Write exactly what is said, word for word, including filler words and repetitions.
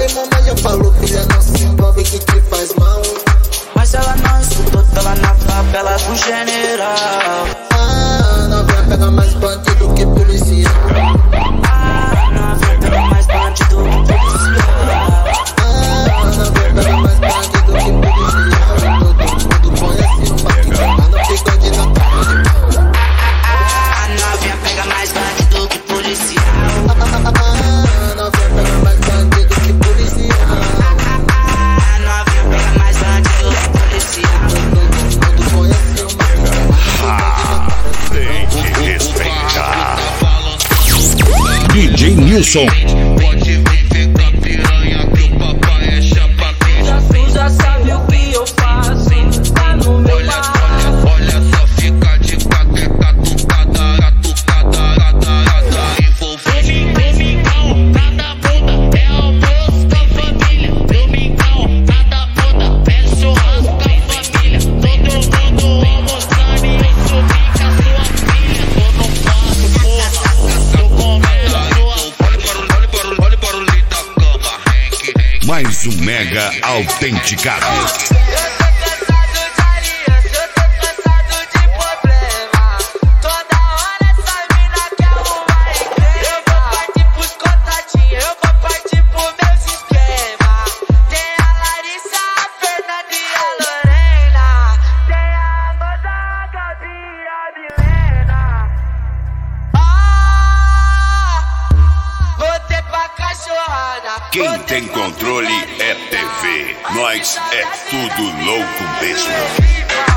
Ai, mamãe já falou, filha, não se envolve que te faz mal. Mas ela não estudou, tá lá na favela com general. Ah, novinha pega mais bandido que policial. Ah, novinha pega mais bandido que policial. Ah, novinha pega mais bandido que policial. Todo mundo conhece o Marquinhos, mas não fica de não pau. Ah, novinha pega mais bandido que policial. Ah, novinha pega mais bandido que policial. Ah, novinha pega mais bandido que policial. Todo mundo conhece o Marquinhos, mas Tem que respeitar. D J Nilson. Pode vir ficar piranha que o papai é chapa quente. Tu já sabe o que eu faço, tá no meu Olha, bar. olha, olha só, fica de quatro, é catucada, catucada, catucada, envolvente. Domingão, cada bunda é almoço com a família. Domingão, cada bunda é churrasco com a família. Todo mundo almoçando e eu subi com a sua filha. Eu não faço porra, eu comendo a sua. Olha para o, olha para o leito da cama, Hank, Hank. Mais um mega autenticado. Quem tem controle é T V. Nós é tudo louco mesmo.